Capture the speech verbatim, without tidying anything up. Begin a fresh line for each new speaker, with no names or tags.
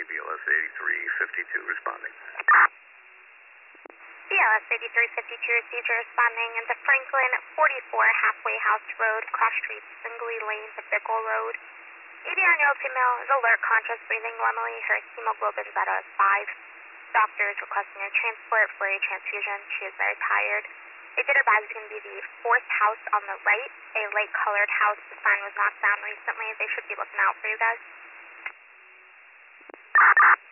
B L S eighty-three fifty-two responding.
B L S eighty-three fifty-two received your responding into Franklin, forty-four Halfway House Road, cross streets, Singley Lane to Bickle Road. eighty-nine-year-old female is alert, conscious, breathing normally. Her hemoglobin's at a five. Doctor is requesting a transport for a transfusion. She is very tired. They did advise it's going to be the fourth house on the right, a light-colored house. The sign was knocked down recently. They should be looking out for you guys.